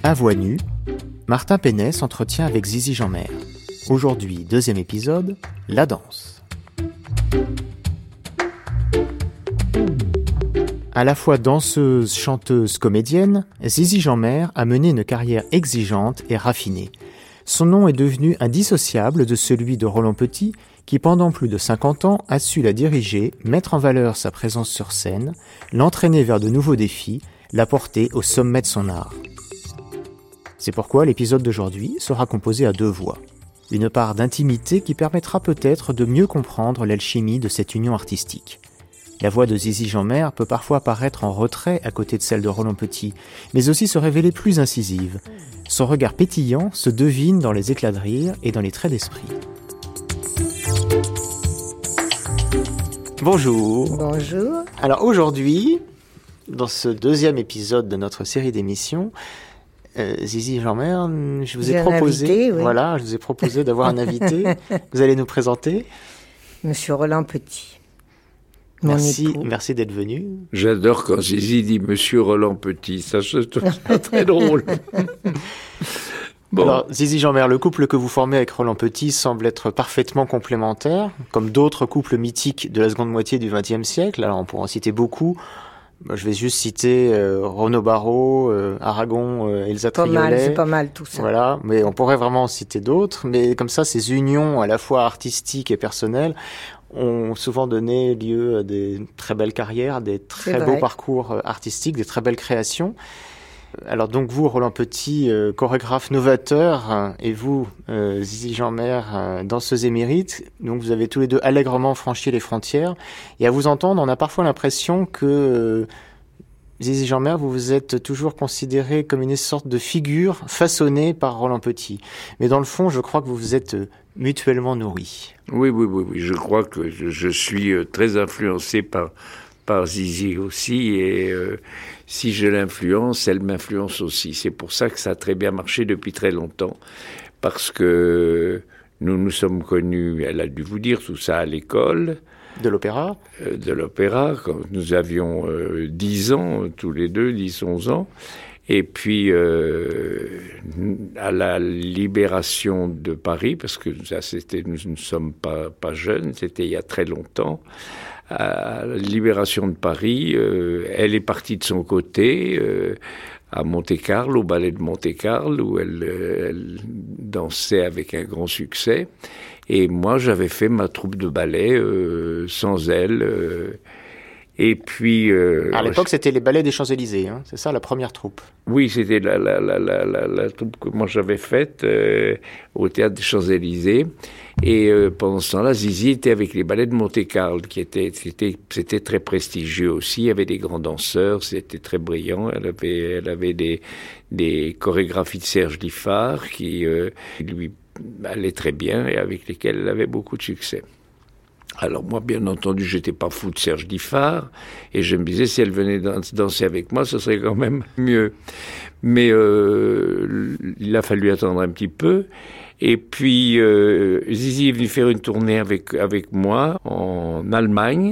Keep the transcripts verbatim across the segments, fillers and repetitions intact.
À voix nue, Martin Pennet s'entretient avec Zizi Jeanmaire. Aujourd'hui, deuxième épisode, la danse. À la fois danseuse, chanteuse, comédienne, Zizi Jeanmaire a mené une carrière exigeante et raffinée. Son nom est devenu indissociable de celui de Roland Petit, qui pendant plus de cinquante ans a su la diriger, mettre en valeur sa présence sur scène, l'entraîner vers de nouveaux défis, la porter au sommet de son art. C'est pourquoi l'épisode d'aujourd'hui sera composé à deux voix. Une part d'intimité qui permettra peut-être de mieux comprendre l'alchimie de cette union artistique. La voix de Zizi Jeanmaire peut parfois paraître en retrait à côté de celle de Roland Petit, mais aussi se révéler plus incisive. Son regard pétillant se devine dans les éclats de rire et dans les traits d'esprit. Bonjour. Bonjour. Alors aujourd'hui, dans ce deuxième épisode de notre série d'émissions, euh, Zizi Jeanmaire, je vous ai J'ai proposé, un invité, oui. voilà, je vous ai proposé d'avoir un invité. Vous allez nous présenter. Monsieur Roland Petit. Mon Merci, époux. merci d'être venu. J'adore quand Zizi dit Monsieur Roland Petit, ça je trouve ça très drôle. Bon. Alors, Zizi Jeanmaire, le couple que vous formez avec Roland Petit semble être parfaitement complémentaire, comme d'autres couples mythiques de la seconde moitié du vingtième siècle. Alors, on pourra en citer beaucoup. Je vais juste citer euh, Renaud Barrault, euh, Aragon, euh, Elsa Pas Triolet. mal, c'est pas mal tout ça. Voilà, mais on pourrait vraiment en citer d'autres. Mais comme ça, ces unions à la fois artistiques et personnelles ont souvent donné lieu à des très belles carrières, des très beaux parcours artistiques, des très belles créations. Alors donc vous, Roland Petit, euh, chorégraphe novateur, hein, et vous, euh, Zizi Jeanmaire, euh, danseuse émérite, donc vous avez tous les deux allègrement franchi les frontières. Et à vous entendre, on a parfois l'impression que euh, Zizi Jeanmaire, vous vous êtes toujours considéré comme une sorte de figure façonnée par Roland Petit. Mais dans le fond, je crois que vous vous êtes euh, mutuellement nourris. Oui, oui, oui, oui, je crois que je, je suis euh, très influencé par, par Zizi aussi, et euh, si je l'influence, elle m'influence aussi. C'est pour ça que ça a très bien marché depuis très longtemps, parce que nous nous sommes connus, elle a dû vous dire tout ça à l'école. De l'opéra euh, De l'opéra, quand nous avions euh, dix ans, tous les deux, dix, onze ans. Et puis, euh, à la libération de Paris, parce que ça, c'était, nous ne sommes pas, pas jeunes, c'était il y a très longtemps, à la libération de Paris, euh, elle est partie de son côté, euh, à Monte-Carlo, au ballet de Monte-Carlo, où elle, elle dansait avec un grand succès. Et moi, j'avais fait ma troupe de ballet euh, sans elle. Euh, et puis... Euh, à l'époque, c'était les ballets des Champs-Élysées, hein, c'est ça, la première troupe? Oui, c'était la, la, la, la, la, la troupe que moi j'avais faite euh, au Théâtre des Champs-Élysées. Et euh, pendant ce temps-là, Zizi était avec les ballets de Monte-Carlo, qui étaient, c'était, c'était très prestigieux aussi. Il y avait des grands danseurs, c'était très brillant. Elle avait, elle avait des, des chorégraphies de Serge Liffard qui euh, lui allaient très bien et avec lesquelles elle avait beaucoup de succès. Alors moi, bien entendu, j'étais pas fou de Serge Liffard, et je me disais, si elle venait danser avec moi, ce serait quand même mieux. Mais euh, il a fallu attendre un petit peu. Et puis, euh, Zizi est venu faire une tournée avec, avec moi en Allemagne.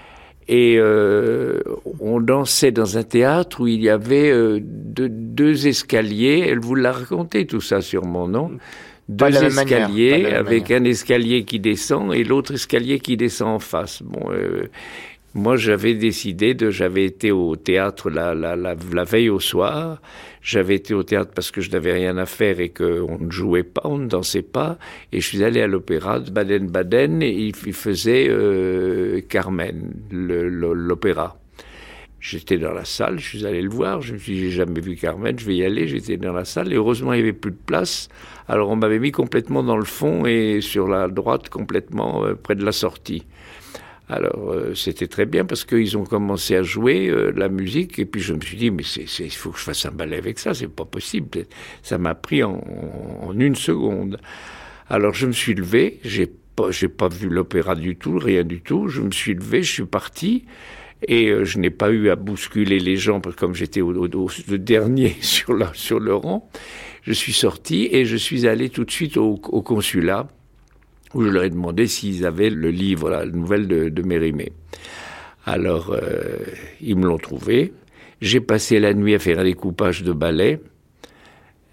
Et euh, on dansait dans un théâtre où il y avait euh, deux, deux escaliers. Elle vous l'a raconté tout ça sûrement, non ? Deux escaliers, avec un escalier qui descend et l'autre escalier qui descend en face. Bon, euh, moi, j'avais décidé de... J'avais été au théâtre la, la, la, la veille au soir. J'avais été au théâtre parce que je n'avais rien à faire et qu'on ne jouait pas, on ne dansait pas. Et je suis allé à l'opéra de Baden-Baden et il faisait euh, Carmen, le, le, l'opéra. J'étais dans la salle, je suis allé le voir, je me suis dit, j'ai jamais vu Carmen, je vais y aller, j'étais dans la salle, et heureusement, il n'y avait plus de place. Alors, on m'avait mis complètement dans le fond et sur la droite, complètement euh, près de la sortie. Alors, euh, c'était très bien parce qu'ils ont commencé à jouer euh, la musique, et puis je me suis dit, mais c'est, c'est, il faut que je fasse un ballet avec ça, c'est pas possible. Ça m'a pris en, en une seconde. Alors, je me suis levé, j'ai pas, j'ai pas vu l'opéra du tout, rien du tout, je me suis levé, je suis parti. Et euh, je n'ai pas eu à bousculer les gens, parce que comme j'étais au, au, au, le dernier sur, la, sur le rang, je suis sorti et je suis allé tout de suite au, au consulat, où je leur ai demandé s'ils avaient le livre, la nouvelle de, de Mérimée. Alors, euh, ils me l'ont trouvé. J'ai passé la nuit à faire un découpage de ballet.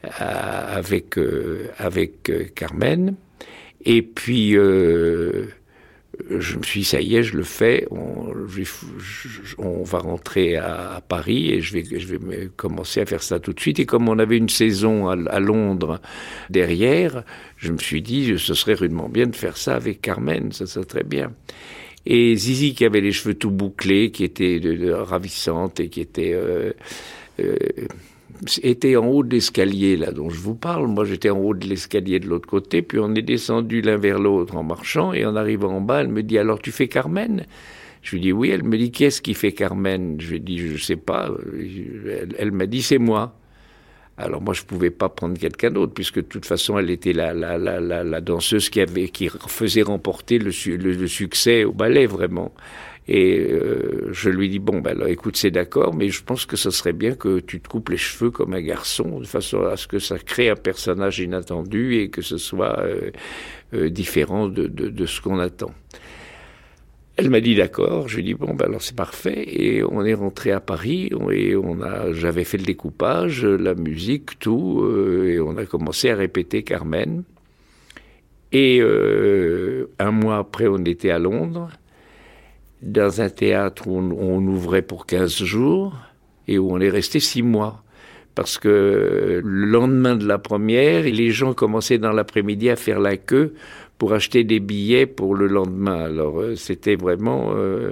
avec, euh, avec euh, Carmen. Et puis, euh, je me suis dit, ça y est, je le fais, on, je, je, on va rentrer à, à Paris et je vais, je vais commencer à faire ça tout de suite. Et comme on avait une saison à, à Londres derrière, je me suis dit, ce serait rudement bien de faire ça avec Carmen, ça serait très bien. Et Zizi, qui avait les cheveux tout bouclés, qui était de, de, ravissante et qui était... Euh, euh, était en haut de l'escalier, là, dont je vous parle. Moi, j'étais en haut de l'escalier de l'autre côté, puis on est descendu l'un vers l'autre en marchant, et en arrivant en bas, elle me dit « Alors, tu fais Carmen ?» Je lui dis « Oui ». Elle me dit « Qui est-ce qui fait Carmen ?» Je lui dis « Je sais pas ». Elle, elle m'a dit « C'est moi ». Alors moi, je pouvais pas prendre quelqu'un d'autre, puisque de toute façon, elle était la, la, la, la, la danseuse qui, avait, qui faisait remporter le, le, le succès au ballet, vraiment. Et euh, je lui dis, bon, ben alors, écoute, c'est d'accord, mais je pense que ce serait bien que tu te coupes les cheveux comme un garçon, de façon à ce que ça crée un personnage inattendu et que ce soit euh, euh, différent de, de, de ce qu'on attend. Elle m'a dit d'accord, je lui ai dit, bon, ben alors c'est parfait, et on est rentré à Paris, et on a, j'avais fait le découpage, la musique, tout, euh, et on a commencé à répéter Carmen. Et euh, un mois après, on était à Londres, dans un théâtre où on, on ouvrait pour quinze jours et où on est resté six mois. Parce que le lendemain de la première, les gens commençaient dans l'après-midi à faire la queue pour acheter des billets pour le lendemain. Alors c'était vraiment euh,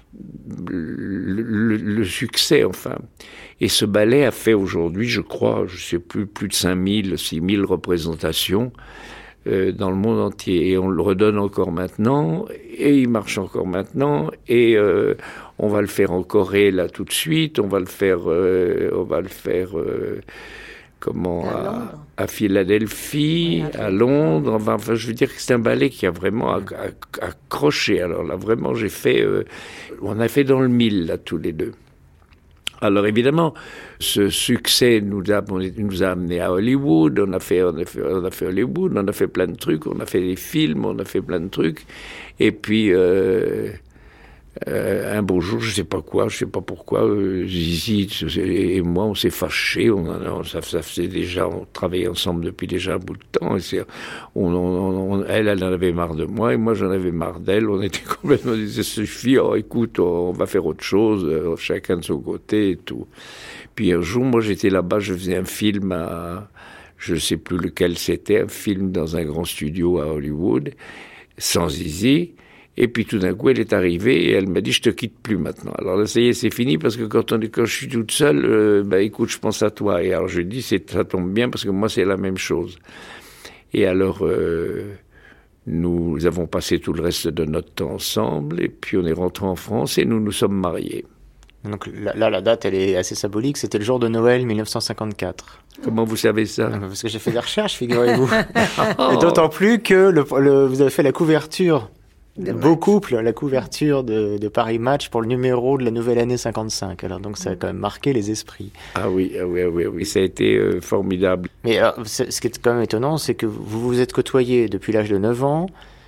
le, le, le succès, enfin. Et ce ballet a fait aujourd'hui, je crois, je ne sais plus, plus de cinq mille, six mille représentations Euh, dans le monde entier, et on le redonne encore maintenant, et il marche encore maintenant, et euh, on va le faire en Corée là tout de suite, on va le faire, euh, on va le faire, euh, comment, à, à, à Philadelphie, oui, à, à Londres, enfin, enfin, je veux dire que c'est un ballet qui a vraiment accroché. Alors là, vraiment, j'ai fait, euh, on a fait dans le mille là tous les deux. Alors évidemment, ce succès nous a, nous a amené à Hollywood, on a, fait, on, a fait, on a fait Hollywood, on a fait plein de trucs, on a fait des films, on a fait plein de trucs. Et puis, euh, euh, un beau jour, je ne sais pas quoi, je ne sais pas pourquoi, euh, Zizi et moi, on s'est fâchés, on, on, ça, ça faisait déjà, on travaillait ensemble depuis déjà un bout de temps. Et c'est, on, on, on, elle, elle en avait marre de moi, et moi, j'en avais marre d'elle. On était complètement dit, ça suffit, oh, écoute, on, on va faire autre chose, euh, chacun de son côté et tout. Puis un jour, moi, j'étais là-bas, je faisais un film à, je ne sais plus lequel c'était, un film dans un grand studio à Hollywood, sans Zizi. Et puis tout d'un coup, elle est arrivée et elle m'a dit « Je te quitte plus maintenant ». Alors là, ça y est, c'est fini, parce que quand, on est, quand je suis toute seule, euh, bah écoute, je pense à toi. Et alors je lui dis « Ça tombe bien, parce que moi, c'est la même chose ». Et alors, euh, nous avons passé tout le reste de notre temps ensemble, et puis on est rentrés en France et nous nous sommes mariés. Donc là, la date, elle est assez symbolique. C'était le jour de Noël mille neuf cent cinquante-quatre. Comment vous savez ça ? Parce que j'ai fait des recherches, figurez-vous. Et d'autant plus que le, le, vous avez fait la couverture de Beau Couple, la couverture de, de Paris Match pour le numéro de la nouvelle année cinquante-cinq. Alors donc ça a quand même marqué les esprits. Ah oui, ah oui, ah oui, oui, ça a été euh, formidable. Mais alors, ce qui est quand même étonnant, c'est que vous vous êtes côtoyés depuis l'âge de neuf ans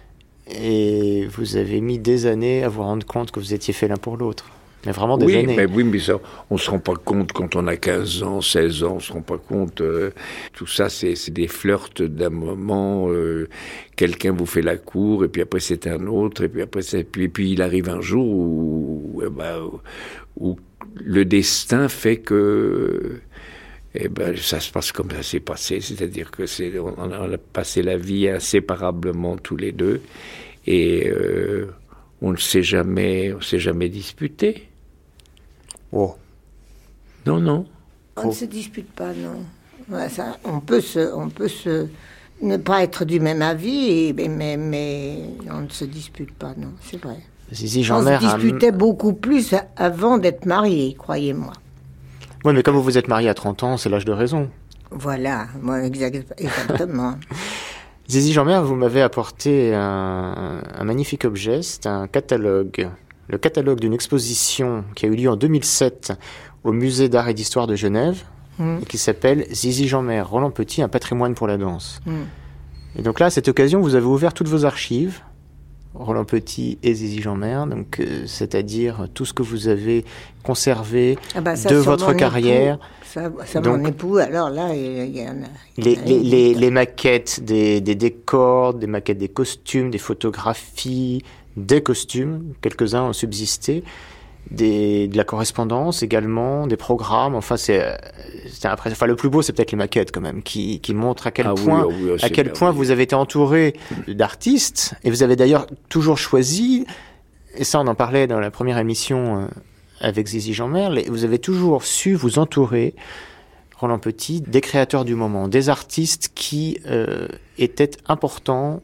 et vous avez mis des années à vous rendre compte que vous étiez faits l'un pour l'autre. Mais vraiment des oui, années. Mais oui, mais ça, on ne se rend pas compte quand on a quinze ans, seize ans, on ne se rend pas compte. Euh, tout ça, c'est, c'est des flirts d'un moment. Euh, quelqu'un vous fait la cour, et puis après c'est un autre, et puis après c'est... Puis, puis il arrive un jour où, où, bah, où, où le destin fait que... Eh ben, ça se passe comme ça s'est passé. C'est-à-dire que c'est, on, on a passé la vie inséparablement tous les deux. Et euh, on ne s'est jamais, on s'est jamais disputé. Oh. Non, non. On ne se dispute pas, non. Ouais, ça, on peut se, on peut se, ne pas être du même avis, et, mais, mais on ne se dispute pas, non, c'est vrai. Zizi Jeanmaire on se disputait a... beaucoup plus avant d'être mariés, croyez-moi. Oui, mais comme vous vous êtes marié à trente ans, c'est l'âge de raison. Voilà, moi, exact, exactement. Zizi Jeanmaire, vous m'avez apporté un, un magnifique objet, c'est un catalogue. Le catalogue d'une exposition qui a eu lieu en deux mille sept au Musée d'art et d'histoire de Genève, mmh. et qui s'appelle Zizi Jeanmaire, Roland Petit, un patrimoine pour la danse. Mmh. Et donc là, à cette occasion, vous avez ouvert toutes vos archives, Roland Petit et Zizi Jeanmaire, donc euh, c'est-à-dire tout ce que vous avez conservé ah bah ça, de votre carrière. Époux, ça, ça donc, mon époux, alors là, il y en a. Les, les, les, les maquettes des, des décors, des maquettes des costumes, des photographies, des costumes, quelques-uns ont subsisté. Des, de la correspondance également, des programmes, enfin c'est, c'est après, enfin le plus beau c'est peut-être les maquettes quand même, qui, qui montrent à quel ah point, oui, oui, à quel point vous avez été entouré d'artistes, et vous avez d'ailleurs toujours choisi, et ça on en parlait dans la première émission avec Zizi Jeanmaire, vous avez toujours su vous entourer, Roland Petit, des créateurs du moment, des artistes qui euh, étaient importants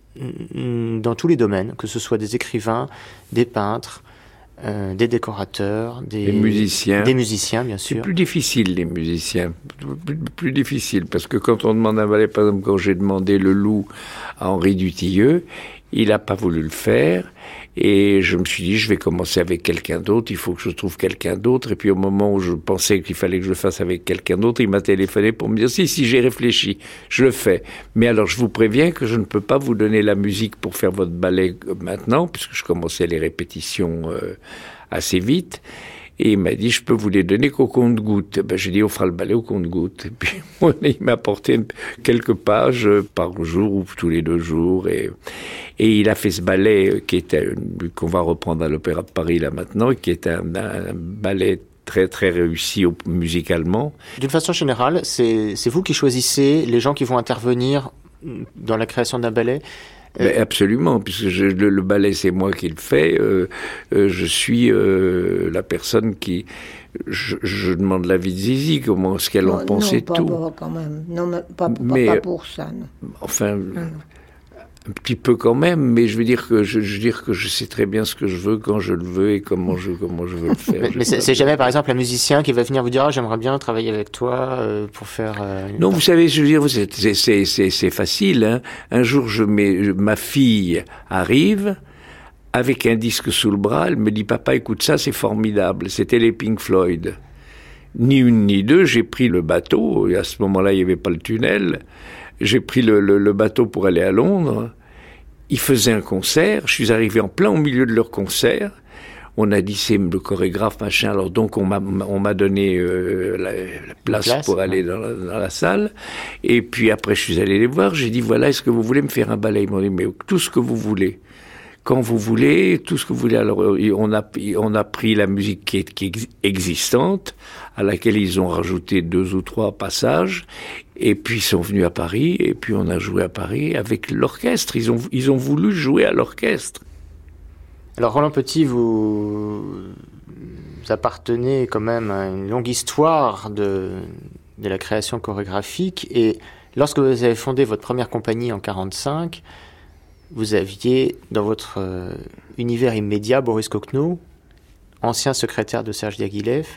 dans tous les domaines, que ce soit des écrivains, des peintres, Euh, des décorateurs, des, des musiciens. Des musiciens, bien sûr. C'est plus difficile, les musiciens. Plus, plus difficile, parce que quand on demande un ballet, par exemple, quand j'ai demandé Le Loup à Henri Dutilleux, il n'a pas voulu le faire. Et je me suis dit, je vais commencer avec quelqu'un d'autre, il faut que je trouve quelqu'un d'autre. Et puis au moment où je pensais qu'il fallait que je le fasse avec quelqu'un d'autre, il m'a téléphoné pour me dire, si, si, j'ai réfléchi, je le fais. Mais alors je vous préviens que je ne peux pas vous donner la musique pour faire votre ballet maintenant, puisque je commençais les répétitions euh, assez vite. Et il m'a dit, je peux vous les donner qu'au compte-gouttes. Ben, j'ai dit, on fera le ballet au compte-gouttes. Et puis, il m'a apporté quelques pages par jour ou tous les deux jours. Et, et il a fait ce ballet qui était, qu'on va reprendre à l'Opéra de Paris, là, maintenant, qui est un, un ballet très, très réussi au, musicalement. D'une façon générale, c'est, c'est vous qui choisissez les gens qui vont intervenir dans la création d'un ballet? Ben absolument, puisque je, le, le ballet c'est moi qui le fais, euh, euh, je suis euh, la personne qui... Je, je demande l'avis de Zizi, comment est-ce qu'elle non, en pensait non, pas, tout. Pas, quand même. Non, mais pas, mais, pas pour ça, non. Enfin... Non, non. Un petit peu quand même, mais je veux dire que je, je veux dire que je sais très bien ce que je veux, quand je le veux et comment je comment je veux le faire. mais mais c'est, c'est jamais, par exemple, un musicien qui va venir vous dire ah, j'aimerais bien travailler avec toi euh, pour faire. Euh, non, vous savez, je veux dire, c'est c'est c'est, c'est facile. Hein. Un jour, je mets ma fille arrive avec un disque sous le bras. Elle me dit papa, écoute ça, c'est formidable. C'était les Pink Floyd. Ni une ni deux, j'ai pris le bateau. Et à ce moment-là, il n'y avait pas le tunnel. J'ai pris le, le, le bateau pour aller à Londres. Ils faisaient un concert. Je suis arrivé en plein au milieu de leur concert. On a dit c'est le chorégraphe machin. Alors donc on m'a on m'a donné euh, la, la place, place pour aller dans la, dans la salle. Et puis après je suis allé les voir. J'ai dit voilà, est-ce que vous voulez me faire un ballet? Ils m'ont dit mais tout ce que vous voulez. Quand vous voulez, tout ce que vous voulez. Alors, on a, on a pris la musique qui est, qui est existante, à laquelle ils ont rajouté deux ou trois passages, et puis ils sont venus à Paris, et puis on a joué à Paris avec l'orchestre. Ils ont, ils ont voulu jouer à l'orchestre. Alors, Roland Petit, vous, vous appartenez quand même à une longue histoire de, de la création chorégraphique, et lorsque vous avez fondé votre première compagnie en quarante-cinq, vous aviez dans votre euh, univers immédiat Boris Cocteau, ancien secrétaire de Serge Diaghilev.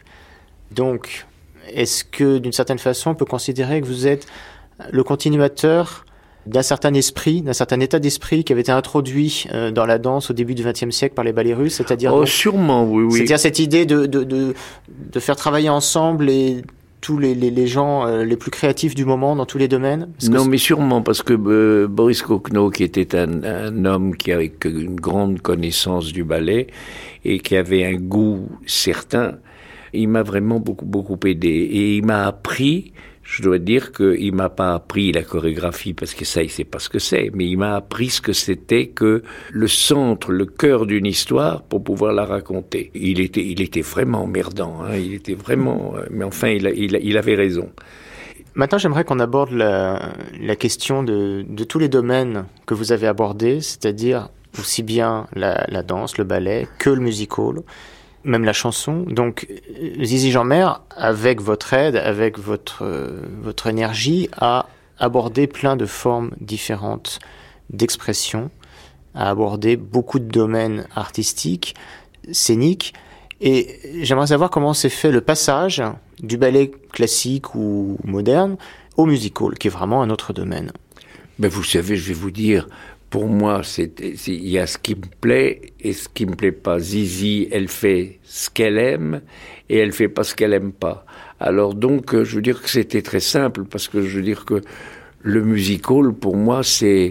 Donc, est-ce que d'une certaine façon, on peut considérer que vous êtes le continuateur d'un certain esprit, d'un certain état d'esprit qui avait été introduit euh, dans la danse au début du vingtième siècle par les ballets russes, c'est-à-dire... Oh, donc, sûrement, oui, oui. C'est-à-dire cette idée de, de, de, de faire travailler ensemble les... tous les, les, les gens euh, les plus créatifs du moment dans tous les domaines? Non, mais sûrement, parce que euh, Boris Cocteau, qui était un, un homme qui avait une grande connaissance du ballet et qui avait un goût certain, il m'a vraiment beaucoup, beaucoup aidé. Et il m'a appris, je dois dire qu'il m'a pas appris la chorégraphie, parce que ça, il sait pas ce que c'est, mais il m'a appris ce que c'était que le centre, le cœur d'une histoire pour pouvoir la raconter. Il était, il était vraiment emmerdant, hein, il était vraiment, mais enfin, il, il, il avait raison. Maintenant, j'aimerais qu'on aborde la, la question de, de tous les domaines que vous avez abordés, c'est-à-dire aussi bien la, la danse, le ballet, que le music-hall, même la chanson. Donc, Zizi Jeanmaire, avec votre aide, avec votre, euh, votre énergie, a abordé plein de formes différentes d'expression, a abordé beaucoup de domaines artistiques, scéniques, et j'aimerais savoir comment s'est fait le passage du ballet classique ou moderne au music-hall, qui est vraiment un autre domaine. Ben vous savez, je vais vous dire, pour moi, il y a ce qui me plaît et ce qui me plaît pas. Zizi, elle fait ce qu'elle aime et elle fait pas ce qu'elle aime pas. Alors donc, je veux dire que c'était très simple, parce que je veux dire que le music-hall, pour moi, c'est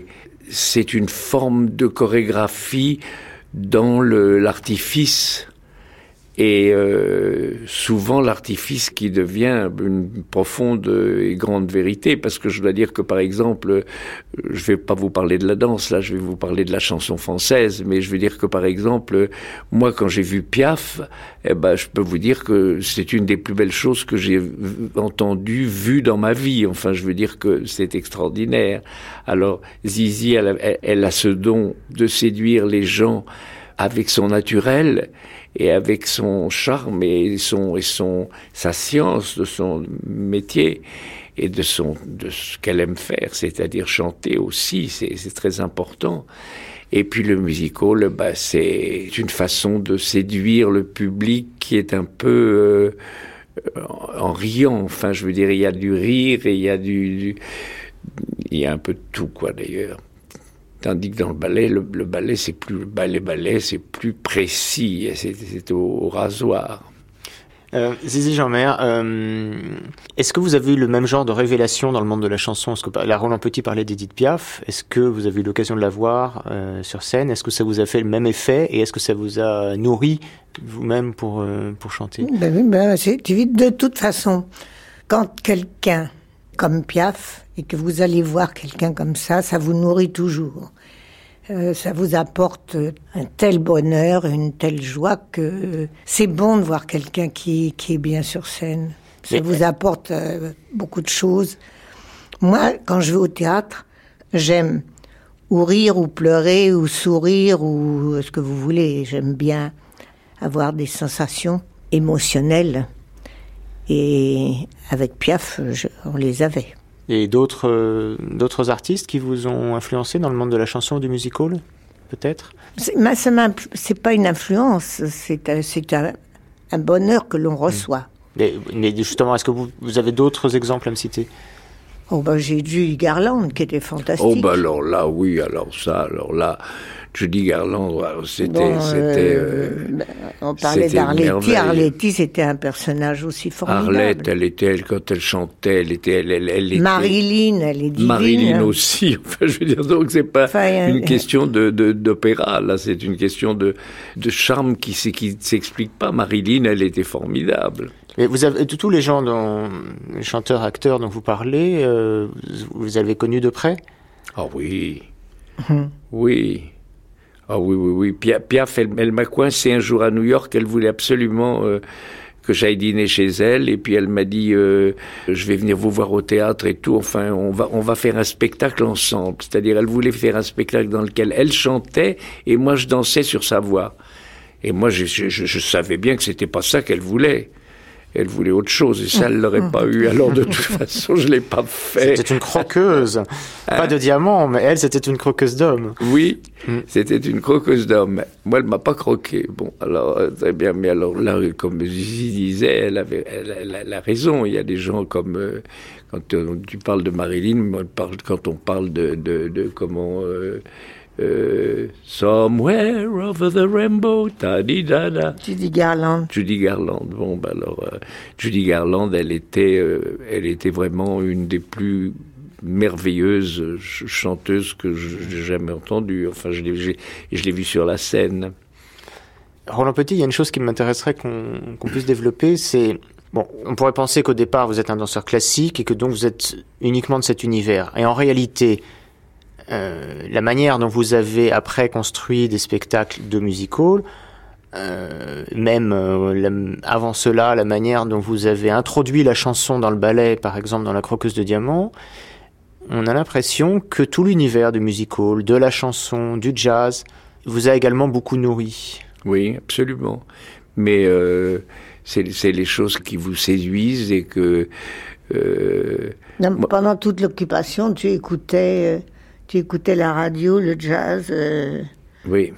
c'est une forme de chorégraphie dans le, l'artifice. Et euh, souvent l'artifice qui devient une profonde et grande vérité, parce que je dois dire que par exemple, je vais pas vous parler de la danse, là je vais vous parler de la chanson française, mais je veux dire que par exemple, moi quand j'ai vu Piaf, eh ben je peux vous dire que c'est une des plus belles choses que j'ai entendues, vues dans ma vie. Enfin, je veux dire que c'est extraordinaire. Alors Zizi, elle a, elle a ce don de séduire les gens avec son naturel et avec son charme et son et son sa science de son métier et de son de ce qu'elle aime faire, c'est-à-dire chanter aussi, c'est c'est très important. Et puis le musical, bah c'est une façon de séduire le public qui est un peu euh, en riant. Enfin, je veux dire, il y a du rire et il y a du, du il y a un peu de tout, quoi, d'ailleurs. Tandis que dans le ballet, le, le ballet, c'est plus le ballet, ballet, c'est plus précis, c'est, c'est au, au rasoir. Euh, Zizi Jeanmaire, euh, est-ce que vous avez eu le même genre de révélation dans le monde de la chanson ? Est-ce que la Roland Petit parlait d'Edith Piaf. Est-ce que vous avez eu l'occasion de la voir euh, sur scène ? Est-ce que ça vous a fait le même effet ? Et est-ce que ça vous a nourri vous-même pour, euh, pour chanter ? Ben, ben, c'est évident. De toute façon, quand quelqu'un comme Piaf, et que vous allez voir quelqu'un comme ça, ça vous nourrit toujours. Euh, ça vous apporte un tel bonheur, une telle joie que c'est bon de voir quelqu'un qui, qui est bien sur scène. Ça Mais... vous apporte euh, beaucoup de choses. Moi, quand je vais au théâtre, j'aime ou rire, ou pleurer, ou sourire, ou ce que vous voulez. J'aime bien avoir des sensations émotionnelles. Et avec Piaf, je, on les avait. Et d'autres, euh, d'autres artistes qui vous ont influencé dans le monde de la chanson ou du musical, peut-être ? C'est, ça c'est pas une influence, c'est, un, c'est un, un bonheur que l'on reçoit. Mais, mais justement, est-ce que vous, vous avez d'autres exemples à me citer ? Oh ben, j'ai Judy Garland qui était fantastique. Oh ben alors là, oui, alors ça, alors là... Judy Garland, c'était... Bon, c'était euh, euh, on parlait d'Arletty. Arletty, c'était un personnage aussi formidable. Arlette, elle était, elle, quand elle chantait, elle était... Elle, elle, elle était... Marilyn, elle est divine. Marilyn aussi, enfin, je veux dire, donc c'est pas enfin, une euh, question de, de, d'opéra, là, c'est une question de, de charme qui ne s'explique pas. Marilyn, elle était formidable. Et vous avez, tous les gens, dont, les chanteurs, acteurs dont vous parlez, euh, vous avez connus de près ? Ah oui, hum. oui. Ah oui, oui, oui. Piaf, Piaf elle, elle m'a coincé un jour à New York. Elle voulait absolument euh, que j'aille dîner chez elle. Et puis elle m'a dit, euh, je vais venir vous voir au théâtre et tout. Enfin, on va, on va faire un spectacle ensemble. C'est-à-dire, elle voulait faire un spectacle dans lequel elle chantait et moi je dansais sur sa voix. Et moi, je, je, je savais bien que c'était pas ça qu'elle voulait. Elle voulait autre chose, et ça, elle l'aurait pas eu. Alors, de toute façon, je l'ai pas fait. C'était une croqueuse. Pas de diamant, mais elle, c'était une croqueuse d'homme. Oui, mm. c'était une croqueuse d'homme. Moi, elle m'a pas croqué. Bon, alors, très bien, mais alors là, comme Zizi disait, elle avait, elle, elle, elle a raison. Il y a des gens comme, euh, quand euh, tu parles de Marilyn, moi, quand on parle de, de, de comment, euh, Euh, Somewhere over the rainbow, ta-di-da-da. Judy Garland. Judy Garland. Bon, ben alors, euh, Judy Garland, elle était, euh, elle était vraiment une des plus merveilleuses chanteuses que j'ai jamais entendues. Enfin, je l'ai, j'ai, je l'ai vue sur la scène. Roland Petit, il y a une chose qui m'intéresserait qu'on, qu'on puisse développer, c'est... Bon, on pourrait penser qu'au départ, vous êtes un danseur classique et que donc vous êtes uniquement de cet univers. Et en réalité... Euh, la manière dont vous avez après construit des spectacles de musical, euh, même euh, la, avant cela, la manière dont vous avez introduit la chanson dans le ballet, par exemple dans La Croqueuse de Diamant, on a l'impression que tout l'univers du musical, de la chanson, du jazz, vous a également beaucoup nourri. Oui, absolument. Mais euh, c'est, c'est les choses qui vous séduisent et que... Euh, non, pendant toute l'occupation, tu écoutais... Euh... Tu écoutais la radio, le jazz euh... Oui.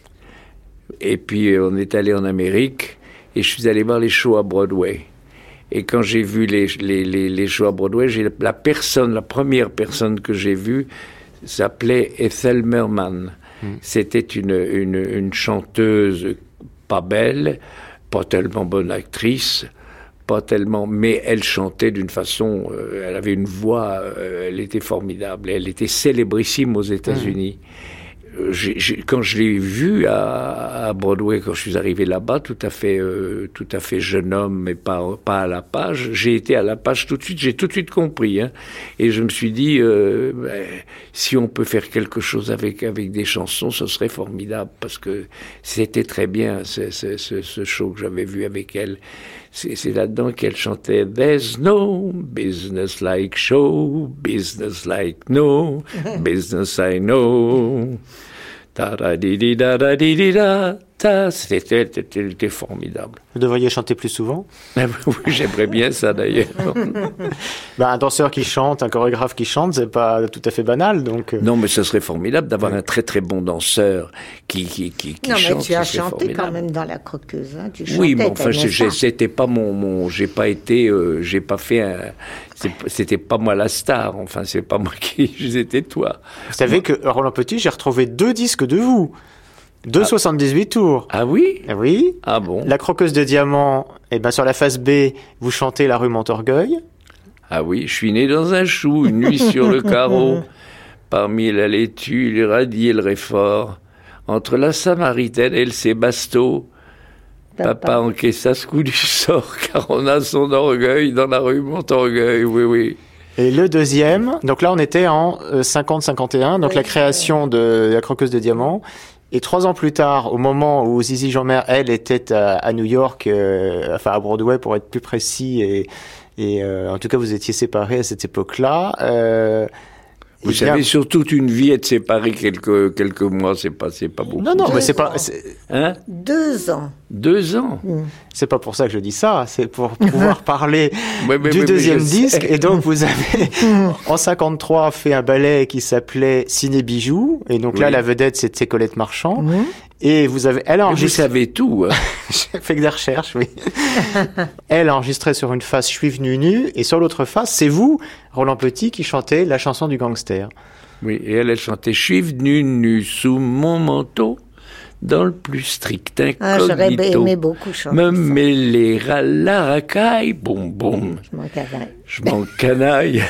Et puis, on est allé en Amérique et je suis allé voir les shows à Broadway. Et quand j'ai vu les, les, les, les shows à Broadway, j'ai, la personne, la première personne que j'ai vue s'appelait Ethel Merman. Mm. C'était une, une, une chanteuse pas belle, pas tellement bonne actrice, pas tellement, mais elle chantait d'une façon, euh, elle avait une voix, euh, elle était formidable, elle était célébrissime aux États-Unis. Mmh. J'ai, j'ai, quand je l'ai vue à, à Broadway, quand je suis arrivé là-bas, tout à fait, euh, tout à fait jeune homme, mais pas, pas à la page, j'ai été à la page tout de suite, j'ai tout de suite compris, hein, et je me suis dit, euh, ben, si on peut faire quelque chose avec, avec des chansons, ce serait formidable, parce que c'était très bien, ce, ce, ce, ce show que j'avais vu avec elle. C'est, c'est là-dedans qu'elle chantait « There's no business like show, business like no, business I know. » Ta-da-di-di-da-da-di-di-da. C'était, c'était, c'était formidable. Vous devriez chanter plus souvent. Oui, j'aimerais bien ça d'ailleurs. Ben, un danseur qui chante, un chorégraphe qui chante, c'est pas tout à fait banal, donc. Non, mais ce serait formidable d'avoir oui. un très très bon danseur qui qui qui, qui non, chante. Non, mais tu as chanté formidable. Quand même dans La Croqueuse, hein. Tu oui, chantais, mais enfin, j'ai, c'était pas mon mon, j'ai pas été, euh, j'ai pas fait un. C'était pas moi la star, enfin, c'est pas moi qui, c'était toi. Vous savez que Roland Petit, j'ai retrouvé deux disques de vous. Deux ah. soixante-dix-huit tours. Ah oui? Oui. Ah bon? La Croqueuse de Diamant, eh ben, sur la face B, vous chantez La rue Montorgueil. Ah oui, je suis né dans un chou, une nuit sur le carreau, parmi la laitue, les radis et le réfort, entre la Samaritaine et le Sébasto. Papa, Papa encaissa ce coup du sort, car on a son orgueil dans la rue Montorgueil, oui, oui. Et le deuxième, donc là on était en cinquante cinquante et un, donc oui, la création de La Croqueuse de Diamant. Et trois ans plus tard, au moment où Zizi Jeanmaire, elle, était à, à New York, euh, enfin à Broadway pour être plus précis, et, et euh, en tout cas vous étiez séparés à cette époque-là. Euh, Vous savez, bien... sur toute une vie, être séparé quelques quelques mois, c'est pas c'est pas beaucoup. Non, non, mais c'est pas. C'est... Hein? Deux ans. Deux ans. Mmh. C'est pas pour ça que je dis ça. C'est pour pouvoir parler ouais, mais, du mais, deuxième mais disque. sais. Et donc vous avez en cinquante-trois fait un ballet qui s'appelait Ciné Bijoux. Et donc oui. là, la vedette c'était Colette Marchand. Mmh. Et vous avez, elle a enregistré. Vous savez tout. Hein. J'ai fait des recherches, oui. Elle a enregistré sur une face, je suis venu nu, et sur l'autre face, c'est vous, Roland Petit, qui chantez la chanson du gangster. Oui, et elle, elle chantait, je suis venu nu sous mon manteau, dans le plus strict incognito. Ah, j'aurais aimé beaucoup chanter me ça. Me mêler à la racaille, boum boum. Je m'en canaille. Je m'en canaille.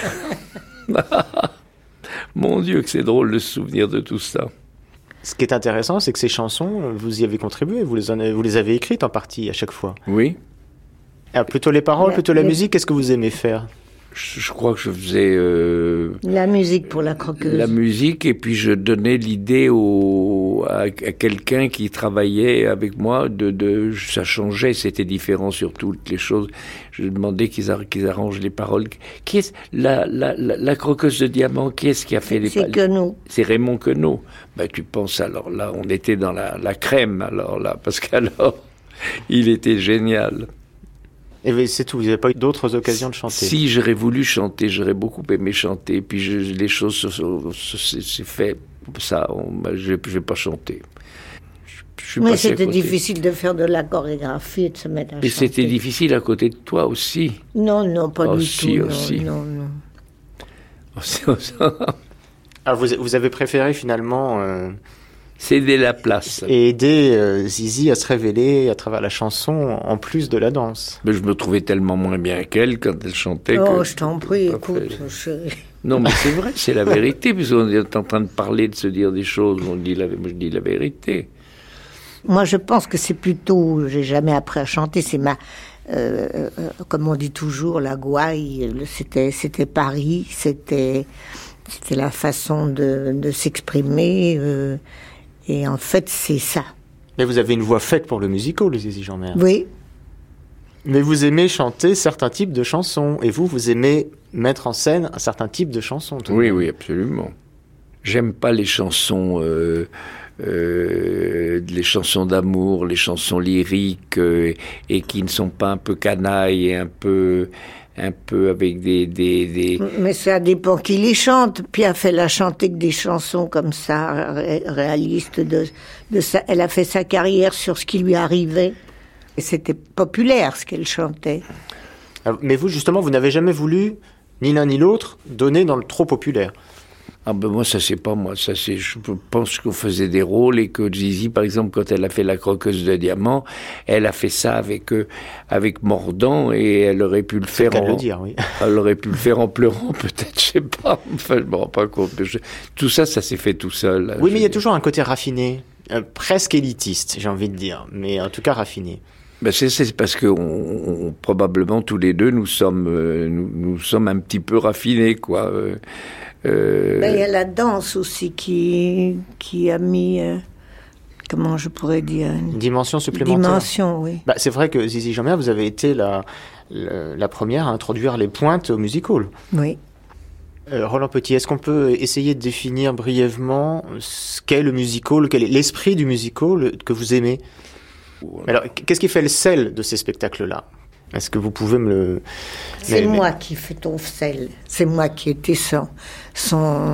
Mon Dieu, que c'est drôle de se souvenir de tout ça. Ce qui est intéressant, c'est que ces chansons, vous y avez contribué, vous les, en avez, vous les avez écrites en partie à chaque fois. Oui. Ah, plutôt les paroles, plutôt la musique, qu'est-ce que vous aimez faire ? je, je crois que je faisais... Euh, la musique pour La Croqueuse. La musique, et puis je donnais l'idée au, à, à quelqu'un qui travaillait avec moi, de, de, ça changeait, c'était différent sur toutes les choses. Je demandais qu'ils, ar- qu'ils arrangent les paroles. Qui est la, la, la, la Croqueuse de Diamant, qui est-ce qui a fait les paroles ? C'est Queneau. C'est Raymond Queneau. Ben, tu penses, alors là, on était dans la, la crème, alors là, parce qu'alors, il était génial. Et c'est tout, vous n'avez pas eu d'autres occasions de chanter? Si, j'aurais voulu chanter, j'aurais beaucoup aimé chanter, puis je, les choses se sont c'est fait, ça, on, je ne vais pas chanter. Je, je Mais c'était difficile de faire de la chorégraphie et de se mettre à Mais chanter. c'était difficile à côté de toi aussi. Non, non, pas aussi, du tout. Aussi. Non, non, non. Aussi, aussi. Alors vous, vous avez préféré finalement... Euh... céder la place. Et aider euh, Zizi à se révéler à travers la chanson, en plus de la danse. Mais je me trouvais tellement moins bien qu'elle quand elle chantait. Oh, que je t'en prie, écoute, chérie. Non, mais c'est vrai, c'est la vérité, puisqu'on est en train de parler, de se dire des choses, on dit la, je dis la vérité. Moi, je pense que c'est plutôt, j'ai jamais appris à chanter, c'est ma, euh, euh, comme on dit toujours, la gouaille, c'était, c'était Paris, c'était, c'était la façon de, de s'exprimer, euh, et en fait, c'est ça. Mais vous avez une voix faite pour le musical, Zizi Jeanmaire. Oui. Mais vous aimez chanter certains types de chansons. Et vous, vous aimez mettre en scène un certain type de chansons. Oui, oui, absolument. J'aime pas les chansons, euh, euh, les chansons d'amour, les chansons lyriques, euh, et qui ne sont pas un peu canailles et un peu... un peu avec des, des, des... Mais ça dépend qui les chante. Piaf, elle a chanté que des chansons comme ça, ré- réalistes. De, de ça. Elle a fait sa carrière sur ce qui lui arrivait. Et c'était populaire, ce qu'elle chantait. Mais vous, justement, vous n'avez jamais voulu, ni l'un ni l'autre, donner dans le trop populaire. Ah ben moi, ça c'est pas moi. Ça c'est, je pense qu'on faisait des rôles et que Zizi, par exemple, quand elle a fait La croqueuse de diamants, elle a fait ça avec euh, avec Mordant et elle aurait pu le faire. C'est en, le dire, oui. Elle aurait pu le faire en pleurant, peut-être, je sais pas. Enfin, je me rends pas compte. Je, tout ça, ça s'est fait tout seul. Là, oui, je, mais il y a toujours un côté raffiné, euh, presque élitiste, j'ai envie de dire, mais en tout cas raffiné. Ben c'est, c'est parce que on, on, probablement tous les deux nous sommes euh, nous, nous sommes un petit peu raffinés, quoi. Euh, euh... ben, il y a la danse aussi qui qui a mis euh, comment je pourrais dire une dimension supplémentaire. Dimension, oui. Bah, c'est vrai que Zizi Jeanmaire, vous avez été la, la la première à introduire les pointes au music-hall. Oui. Euh, Roland Petit, est-ce qu'on peut essayer de définir brièvement ce qu'est le music-hall, quel est l'esprit du music-hall que vous aimez? Alors, qu'est-ce qui fait le sel de ces spectacles-là? Est-ce que vous pouvez me le... C'est mais, moi mais... qui fais ton sel. C'est moi qui étais son... son...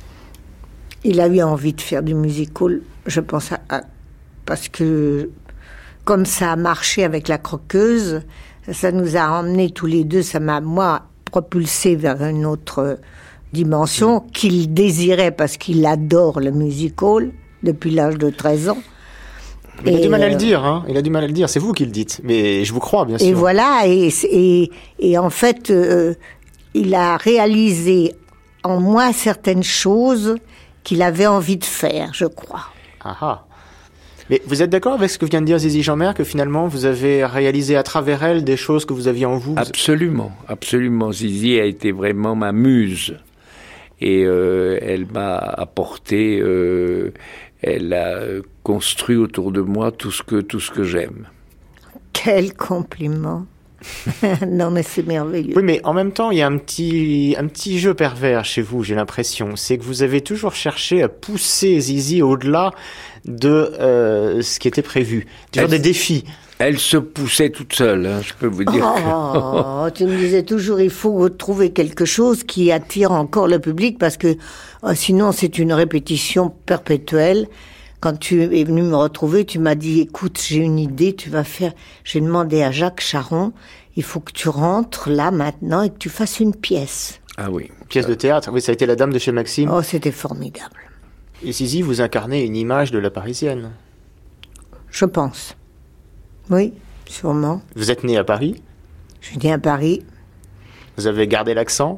Il a eu envie de faire du musical, je pense, à... À... parce que comme ça a marché avec La croqueuse, ça nous a emmenés tous les deux, ça m'a, moi, propulsé vers une autre dimension mmh. qu'il désirait parce qu'il adore le musical depuis l'âge de treize ans. Il a du mal à le dire, hein. Il a du mal à le dire. C'est vous qui le dites, mais je vous crois, bien sûr. Et voilà, et, et, et en fait, euh, il a réalisé en moi certaines choses qu'il avait envie de faire, je crois. Ah ah. Mais vous êtes d'accord avec ce que vient de dire Zizi Jeanmaire, que finalement vous avez réalisé à travers elle des choses que vous aviez en vous? Absolument, absolument. Zizi a été vraiment ma muse. Et euh, elle m'a apporté... Euh, Elle a construit autour de moi tout ce que, tout ce que j'aime. Quel compliment. Non, mais c'est merveilleux. Oui, mais en même temps, il y a un petit, un petit jeu pervers chez vous, j'ai l'impression. C'est que vous avez toujours cherché à pousser Zizi au-delà de euh, ce qui était prévu. Toujours des défis. Elle se poussait toute seule, hein, je peux vous dire. Oh, tu me disais toujours, il faut trouver quelque chose qui attire encore le public parce que oh, sinon c'est une répétition perpétuelle. Quand tu es venu me retrouver, tu m'as dit, écoute, j'ai une idée, tu vas faire... J'ai demandé à Jacques Charon, il faut que tu rentres là maintenant et que tu fasses une pièce. Ah oui. Pièce de théâtre, oui, ça a été La Dame de chez Maxime. Oh, c'était formidable. Et Zizi, vous incarnez une image de la Parisienne. Je pense. Oui, sûrement. Vous êtes né à Paris? Je suis né à Paris. Vous avez gardé l'accent?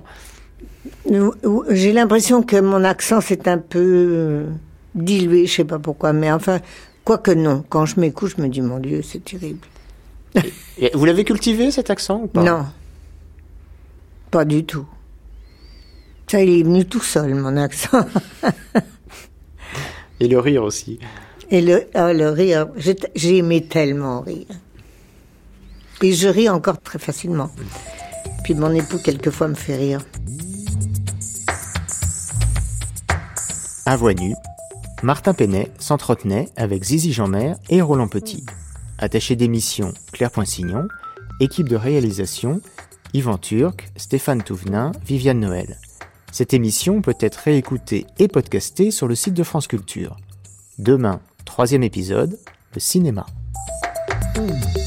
J'ai l'impression que mon accent s'est un peu dilué, je sais pas pourquoi, mais enfin, quoique non. Quand je m'écoute, je me dis, mon Dieu, c'est terrible. Et, et vous l'avez cultivé, cet accent, ou pas? Non, pas du tout. Ça, il est venu tout seul, mon accent. Et le rire aussi. Et le, oh, le rire, j'ai, j'ai aimé tellement rire. Et je ris encore très facilement. Puis mon époux, quelquefois, me fait rire. À Voix nue, Martin Penet s'entretenait avec Zizi Jeanmaire et Roland Petit. Attaché d'émission, Claire Poinsignon. Équipe de réalisation, Yvan Turc, Stéphane Touvenin, Viviane Noël. Cette émission peut être réécoutée et podcastée sur le site de France Culture. Demain, troisième épisode, le cinéma. Mmh.